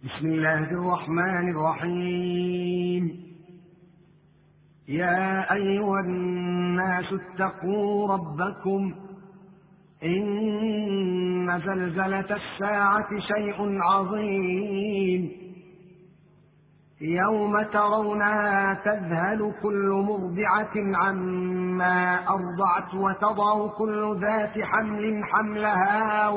بسم الله الرحمن الرحيم. يا أيها الناس اتقوا ربكم إن زلزلة الساعة شيء عظيم يوم ترونها تذهل كل مرضعة عما أرضعت وتضع كل ذات حمل حملها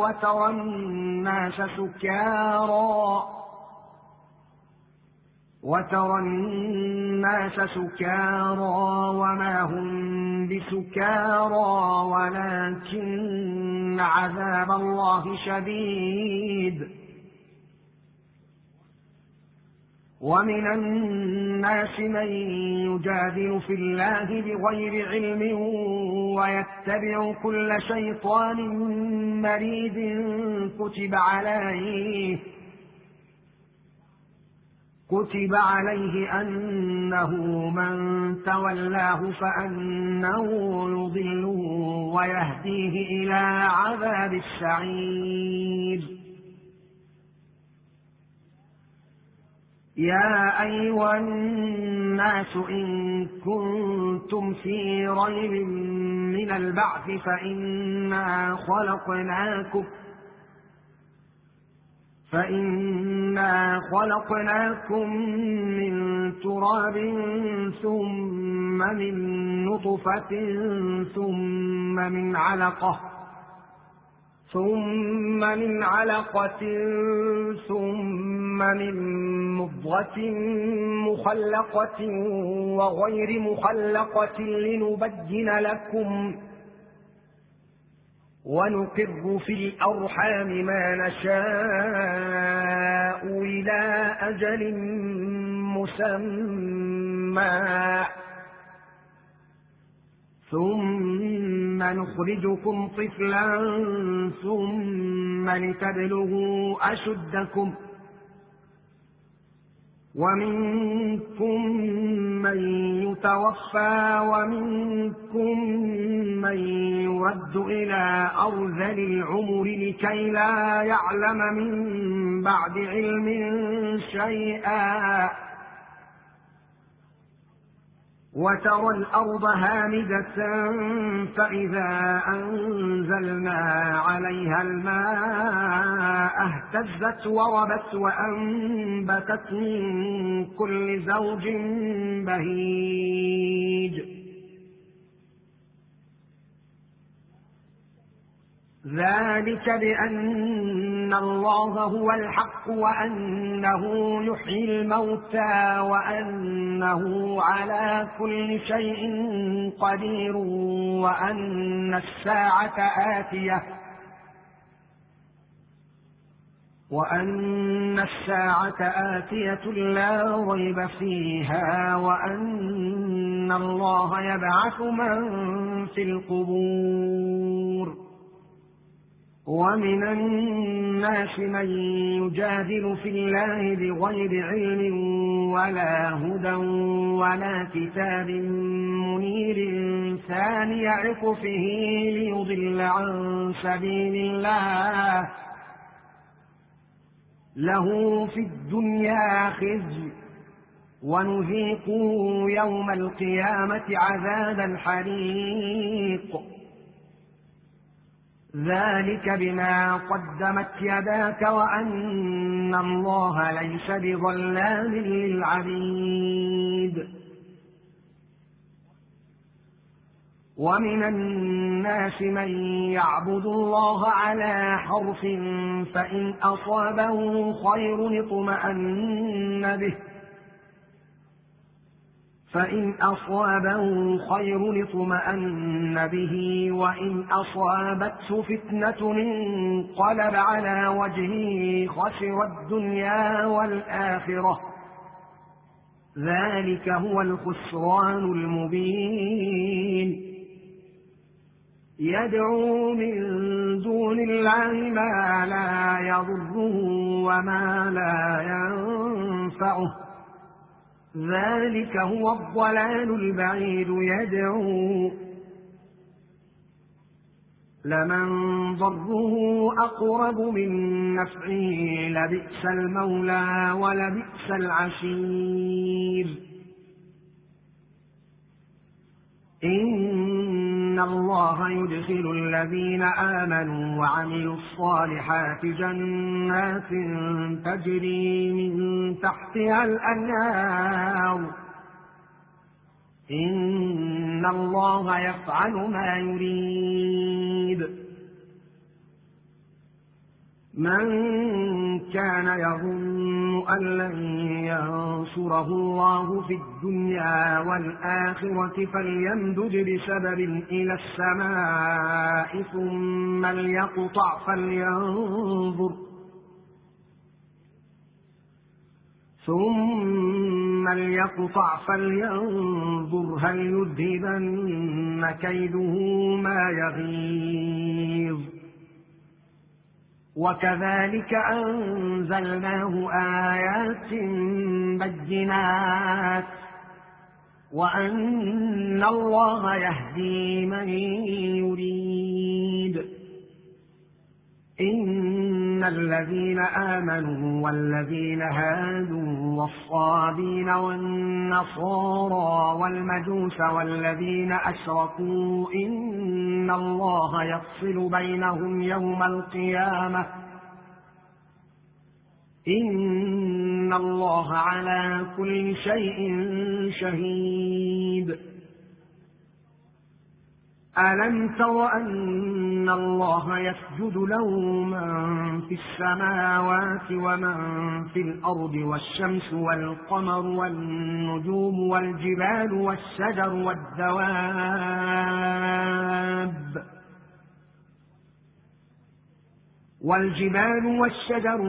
وترى الناس سكارى وما هم بسكارى ولكن عذاب الله شديد. ومن الناس من يجادل في الله بغير علم ويتبع كل شيطان مريد كتب عليه أنه من تولاه فأنه يضله ويهديه إلى عذاب السعير. يا أيها الناس إن كنتم في ريب من البعث فإنا خلقناكم من تراب ثم من نطفة ثم من علقة ثم من مضغة مخلقة وغير مخلقة لنبين لكم ونقر في الأرحام ما نشاء إلى أجل مسمى ثم نخرجكم طفلا ثم لتبلغوا أشدكم ومنكم من يتوفى ومنكم من يرد إلى أرذل العمر لكي لا يعلم من بعد علم شيئا. وترى الأرض هامدة فإذا أنزلنا عليها الماء اهتزت وربت وأنبتت من كل زوج بهيج. ذلك بأن الله هو الحق وأنه يحيي الموتى وأنه على كل شيء قدير وأن الساعة آتية لا ريب فيها وأن الله يبعث من في القبور. ومن الناس من يجادل في الله بغير علم ولا هدى ولا كتاب منير ثاني عطفه ليضل عن سبيل الله له في الدنيا خزي ونذيقه يوم القيامة عذاب الحريق. ذلك بما قدمت يداك وأن الله ليس بظلام للعبيد. ومن الناس من يعبد الله على حرف فإن أصابه خير اطمأن به وإن أصابته فتنة انقلب على وجهه خسر الدنيا والآخرة. ذلك هو الخسران المبين. يدعو من دون الله ما لا يضره وما لا ينفعه ذلك هو الضلال البعيد. لمن ضره أقرب من نفعه لبئس المولى ولبئس العشير. إن الله يدخل الذين آمنوا وعملوا الصالحات جنات تجري من تحتها الأنهار. إن الله يفعل ما يريد. من كان يظن أن لن ينصره الله في الدنيا والآخرة فليمدد بسبب إلى السماء ثم ليقطع فلينظر هل يذهبن كيده ما يغيظ. وكذلك أنزلناه آيات بينات وأن الله يهدي من يريد. إن الذين آمنوا والذين هادوا والصابين والنصارى والمجوس والذين أشركوا إن الله يفصل بينهم يوم القيامة. إن الله على كل شيء شهيد. ألم تر أن الله يسجد له من في السماوات ومن في الأرض والشمس والقمر والنجوم والجبال والشجر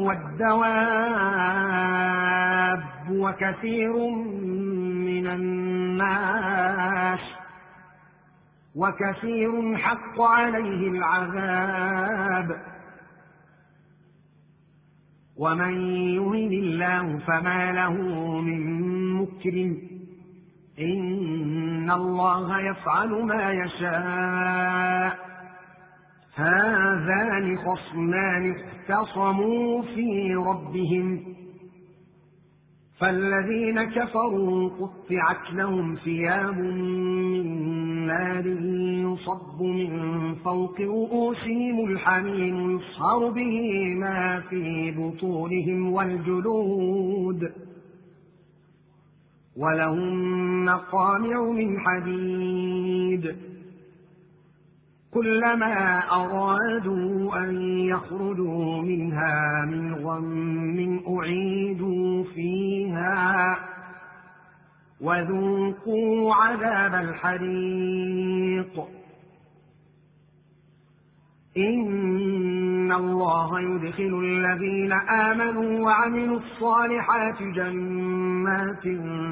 والدواب وكثير من الناس وكثير حق عليه العذاب. ومن يهن الله فما له من مكرم. إن الله يفعل ما يشاء. هذان خصمان اختصموا في ربهم فالذين كفروا قطعت لهم ثياب من نار يصب من فوق رؤوسهم الحميم يصهر به ما في بطونهم والجلود ولهم مقامع من حديد. كلما أرادوا أن يخرجوا منها من غم أعيدوا فيها وذوقوا عذاب الحريق. إن الله يدخل الذين آمنوا وعملوا الصالحات جنات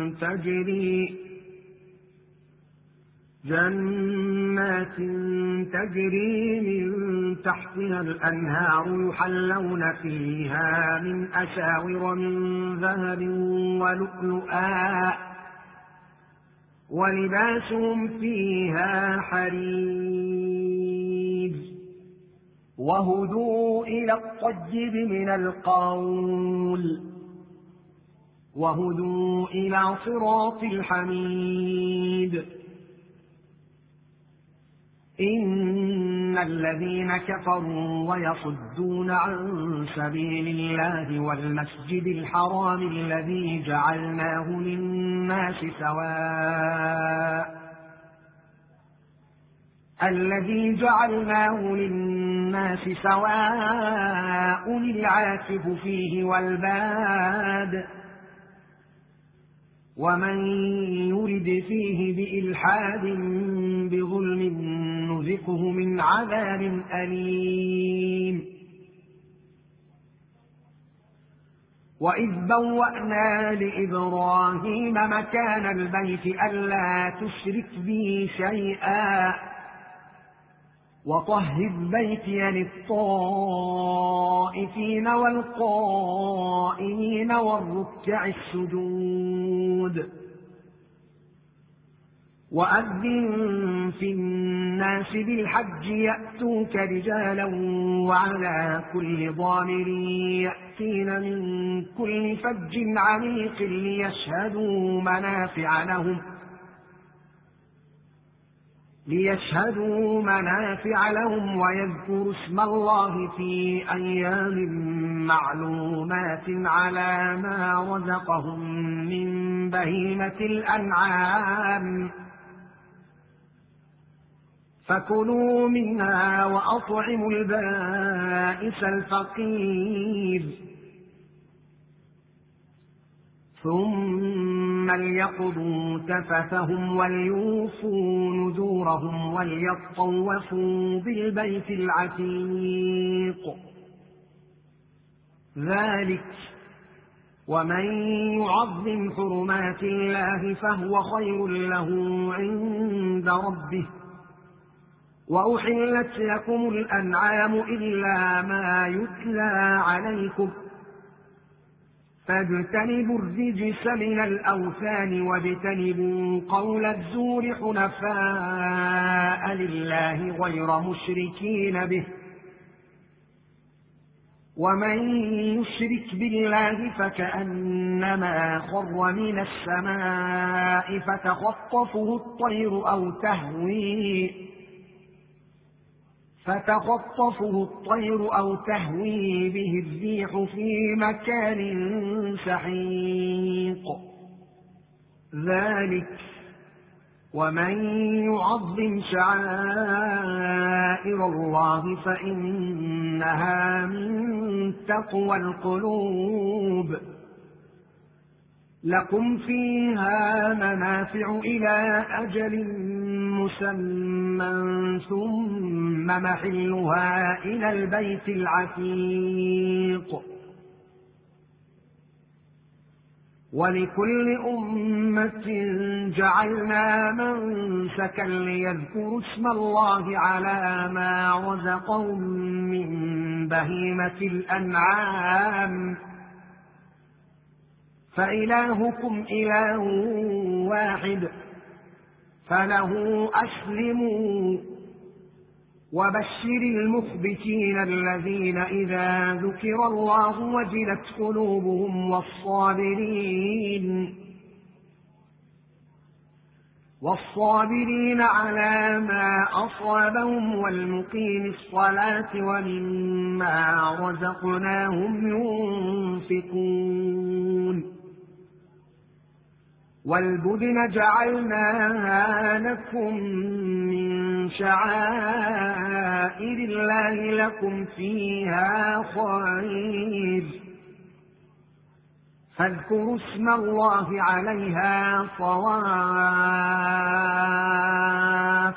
تجري من تحتها الأنهار يحلون فيها من أساور من ذهب ولؤلؤا ولباسهم فيها حرير. وهدوا إلى الطيب من القول وهدوا إلى صراط الحميد. إن الذين كفروا ويصدون عن سبيل الله والمسجد الحرام الذي جعلناه للناس سواء العاكف فيه والباد ومن يرد فيه بإلحاد بظلم نذقه من عذاب أليم. وإذ بوأنا لإبراهيم مكان البيت ألا تشرك بي شيئا وطهر بيتي للطائفين والقائمين والركع السجود. وأذن في الناس بالحج يأتوك رجالا وعلى كل ضامر يأتين من كل فج عميق ليشهدوا منافع لهم ويذكروا اسم الله في أيام معلومات على ما رزقهم من بهيمة الأنعام فكلوا منها وأطعموا البائس الفقير ثم ليقضوا تفثهم وليوفوا نذورهم وليطوفوا بالبيت العتيق ذلك ومن يعظم حرمات الله فهو خير له عند ربه وأحلت لكم الأنعام إلا ما يتلى عليكم فاجتنبوا الرجس من الأوثان واجتنبوا قول الزور حنفاء لله غير مشركين به ومن يشرك بالله فكأنما خر من السماء فتخطفه الطير أو تهوي به الريح في مكان سحيق ذلك ومن يعظم شعائر الله فإنها من تقوى القلوب لكم فيها منافع إلى أجل مسمى ثم محلها إلى البيت العتيق ولكل أمة جعلنا منسكا ليذكروا اسم الله على ما رزقهم من بهيمة الأنعام فإلهكم إله واحد فله أسلموا وبشر المخبتين الذين إذا ذكر الله وجلت قلوبهم والصابرين على ما أصابهم والمقيم الصلاة ومما رزقناهم ينفقون والبدن جعلناها لكم من شعائر الله لكم فيها خير فاذكروا اسم الله عليها صواف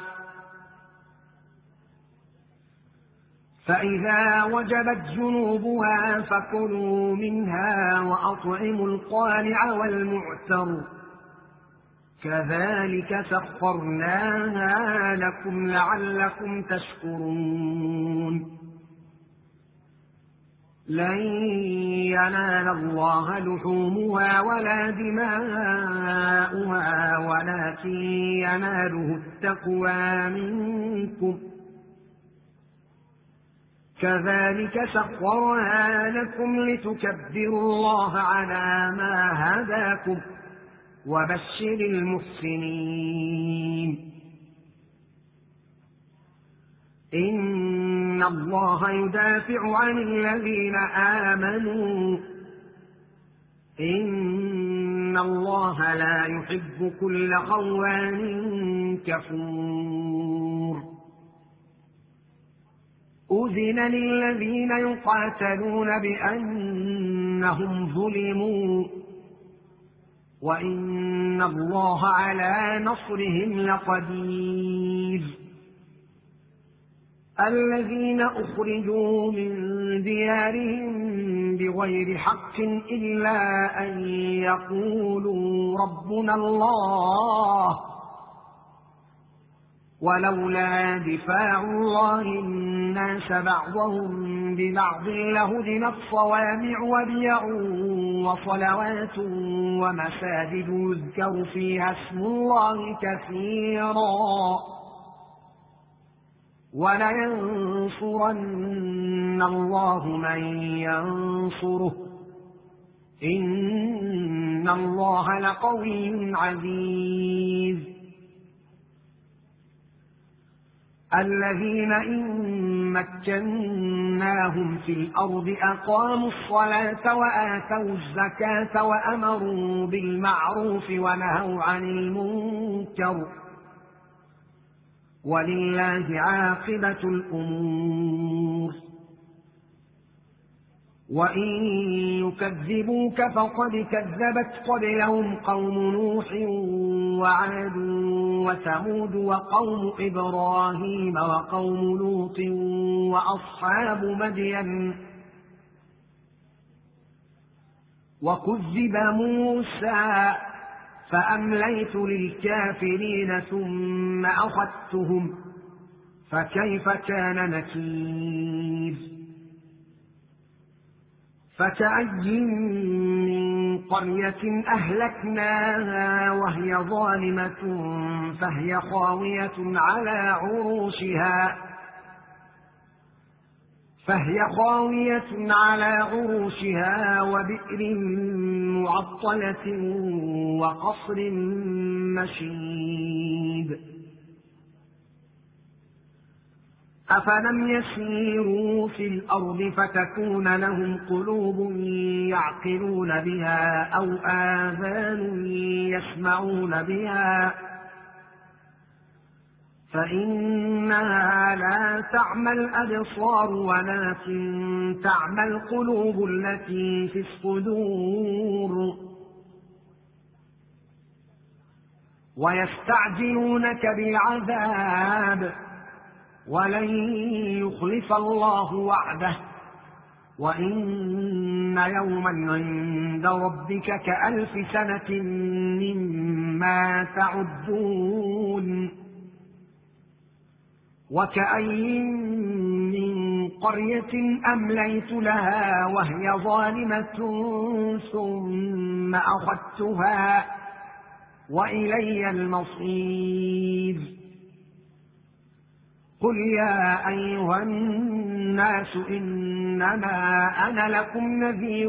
فإذا وجبت جنوبها فكلوا منها وأطعموا القانع والمعتر كذلك سخرناها لكم لعلكم تشكرون لن ينال الله لحومها ولا دماؤها ولكن يناله التقوى منكم كذلك سخرها لكم لتكبروا الله على ما هداكم وبشر المحسنين إن الله يدافع عن الذين آمنوا إن الله لا يحب كل خوان كفور أذن للذين يقاتلون بأنهم ظلموا وإن الله على نصرهم لقدير الذين أخرجوا من ديارهم بغير حق إلا أن يقولوا ربنا الله ولولا دفاع الله الناس بعضهم ببعض لهدمت صوامع وبيع وصلوات ومساجد يذكر فيها اسم الله كثيرا ولينصرن الله من ينصره إن الله لقوي عزيز. الذين إن مكناهم في الأرض أقاموا الصلاة وآتوا الزكاة وأمروا بالمعروف ونهوا عن المنكر ولله عاقبة الأمور. وإن يكذبوك فقد كذبت قبلهم قوم نوح وعاد وثمود وقوم إبراهيم وقوم لوط وأصحاب مدين وكذب موسى فأمليت للكافرين ثم أخذتهم فكيف كان نكير. فكأي من قرية أهلكناها وهي ظالمة فهي خاوية على عروشها وبئر معطلة وقصر مشيد. أفلم يسيروا في الأرض فتكون لهم قلوب يعقلون بها أو آذان يسمعون بها فإنها لا تعمى الأبصار ولكن تعمى القلوب التي في الصدور. ويستعجلونك بالعذاب ولن يخلف الله وعده وإن يوما عند ربك كألف سنة مما تعدون. وكأي من قرية أمليت لها وهي ظالمة ثم أخذتها وإلي المصير. قل يا أيها الناس إنما أنا لكم نذير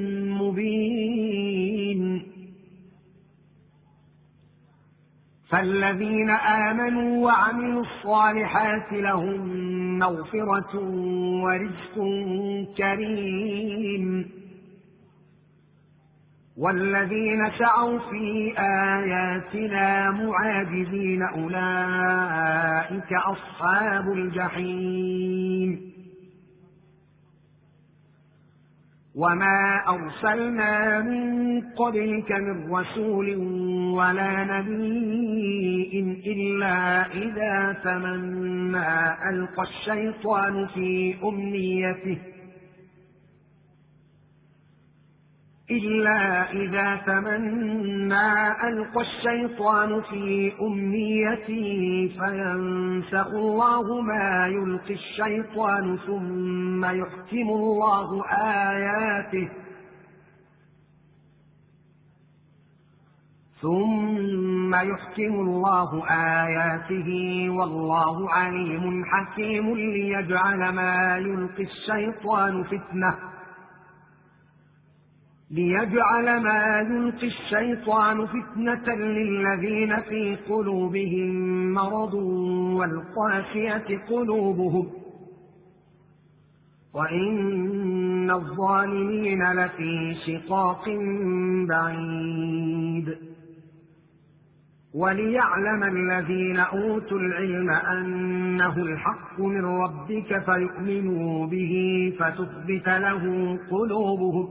مبين. فالذين آمنوا وعملوا الصالحات لهم مغفرة ورزق كريم. والذين سعوا في آياتنا معاجزين أولئك أصحاب الجحيم. وما أرسلنا من قبلك من رسول ولا نبي إلا إذا تمنى ألقى الشيطان في أمنيته فينسخ الله ما يلقي الشيطان ثم يحكم الله آياته والله عليم حكيم. ليجعل ما يلقي الشيطان فتنة للذين في قلوبهم مرض والقاسية قلوبهم وإن الظالمين لفي شقاق بعيد. وليعلم الذين أوتوا العلم أنه الحق من ربك فيؤمنوا به فتثبت له قلوبهم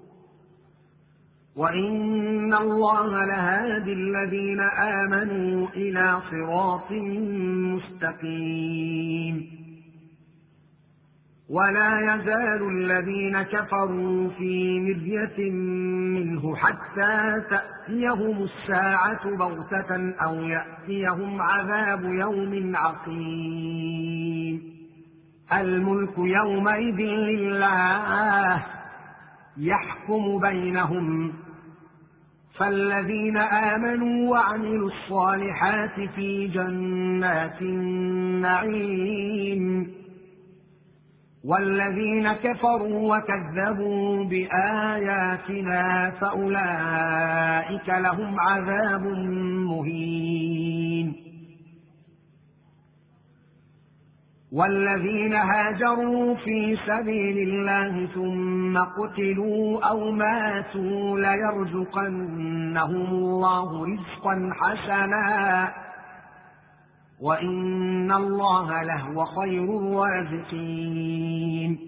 وإن الله لهادي الذين آمنوا إلى صراط مستقيم. ولا يزال الذين كفروا في مرية منه حتى تأتيهم الساعة بغتة أو يأتيهم عذاب يوم عقيم. الملك يومئذ لله يحكم بينهم، فالذين آمنوا وعملوا الصالحات في جنات النعيم، والذين كفروا وكذبوا بآياتنا فأولئك لهم عذاب مهين. والذين هاجروا في سبيل الله ثم قتلوا أو ماتوا ليرزقنهم الله رزقا حسنا وإن الله لهو خير الرازقين.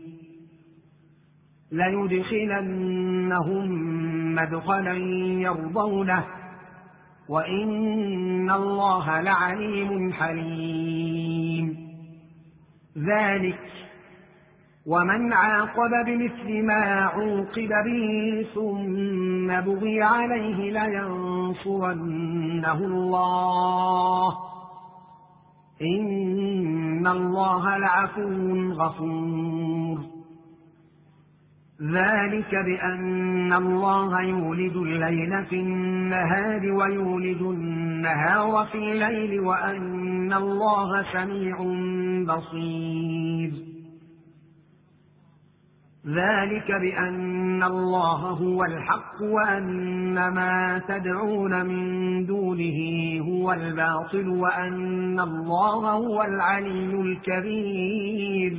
ليدخلنهم مدخلا يرضونه وإن الله لعليم حليم. ذلك ومن عاقب بمثل ما عوقب به ثم بغي عليه لينصرنه الله إن الله لعفو غفور. ذلك بأن الله يولج الليل في النهار ويولج النهار في الليل وأن الله سميع بصير. ذلك بأن الله هو الحق وأن ما تدعون من دونه هو الباطل وأن الله هو العلي الكبير.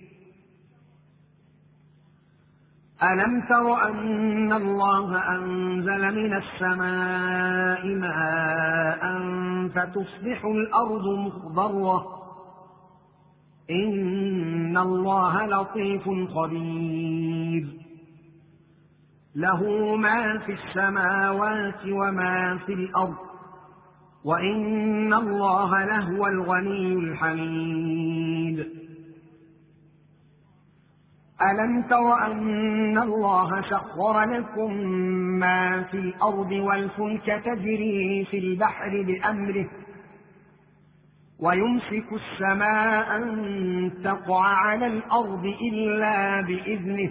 ألم تر أن الله أنزل من السماء ماء فتصبح الأرض مخضرة إن الله لطيف خبير. له ما في السماوات وما في الأرض وإن الله لهو الغني الحميد. ألم تر أن الله سخر لكم ما في الأرض والفلك تجري في البحر بأمره ويمسك السماء أن تقع على الأرض إلا بإذنه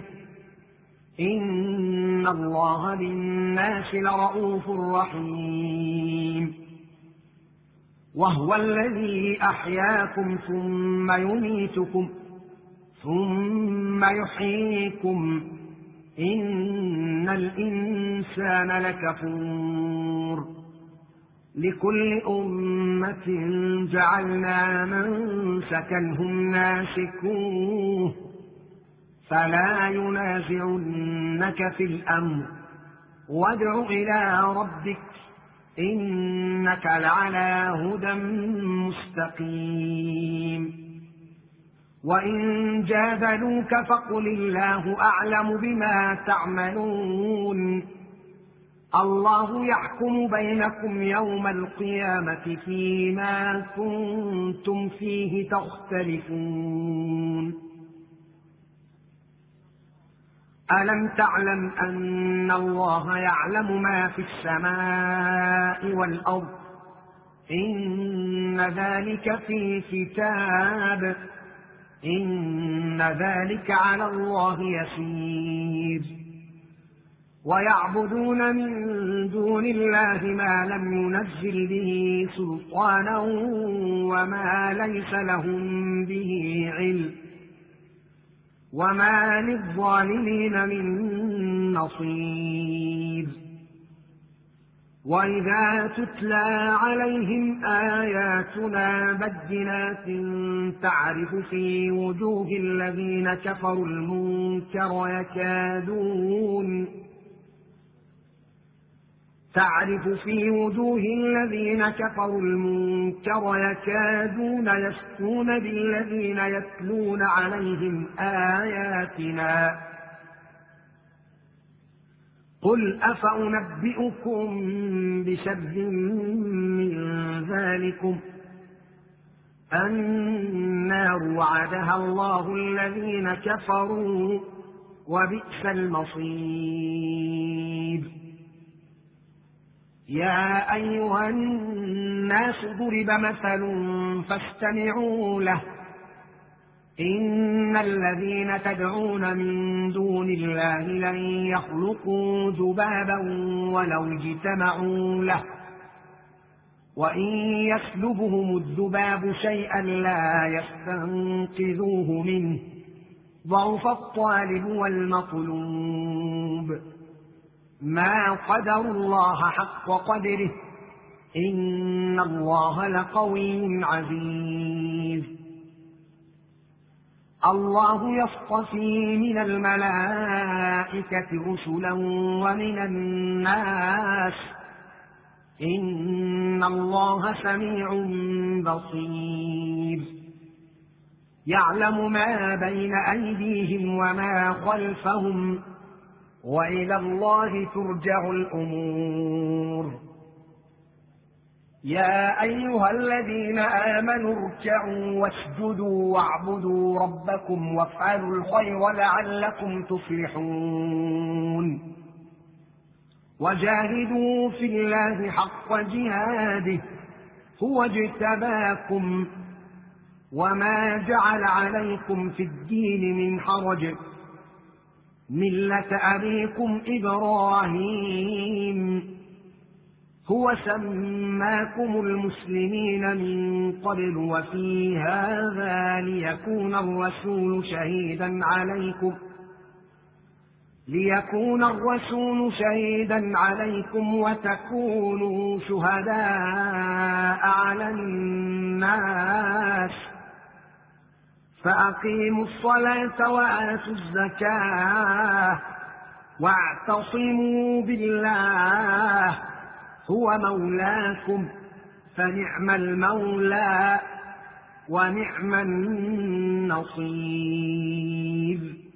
إن الله بالناس لرءوف رحيم. وهو الذي أحياكم ثم يميتكم ثم يحييكم إن الإنسان لكفور. لكل أمة جعلنا منسكا هم ناسكوه فلا ينازعنك في الأمر وادع إلى ربك إنك لعلى هدى مستقيم. وإن جادلوك فقل الله أعلم بما تعملون الله يحكم بينكم يوم القيامة فيما كنتم فيه تختلفون. ألم تعلم أن الله يعلم ما في السماء والأرض إن ذلك في كتاب إن ذلك على الله يسير. ويعبدون من دون الله ما لم ينزل به سلطانا وما ليس لهم به علم وما للظالمين من نصير. وإذا تتلى عليهم آياتنا بينات تعرف في وجوه الذين كفروا المنكر يكادون يسطون بالذين يتلون عليهم آياتنا قل أفأنبئكم بشر من ذلكم النار وعدها الله الذين كفروا وبئس المصير. يا أيها الناس ضرب مثل فاستمعوا له إن الذين تدعون من دون الله لن يخلقوا ذبابا ولو اجتمعوا له وإن يسلبهم الذباب شيئا لا يستنقذوه منه ضعف الطالب والمطلوب. ما قدروا الله حق قدره إن الله لقوي عزيز. الله يصطفي من الملائكة رسلا ومن الناس إن الله سميع بصير. يعلم ما بين أيديهم وما خلفهم وإلى الله ترجع الأمور. يا أيها الذين آمنوا اركعوا واسجدوا واعبدوا ربكم وافعلوا الخير لعلكم تفلحون. وجاهدوا في الله حق جهاده هو اجتباكم وما جعل عليكم في الدين من حرج ملة أبيكم إبراهيم هو سماكم المسلمين من قبل وفي هذا ليكون الرسول شهيدا عليكم وتكونوا شهداء على الناس فأقيموا الصلاة وآتوا الزكاة واعتصموا بالله هو مولاكم فنعم المولى ونعم النصير.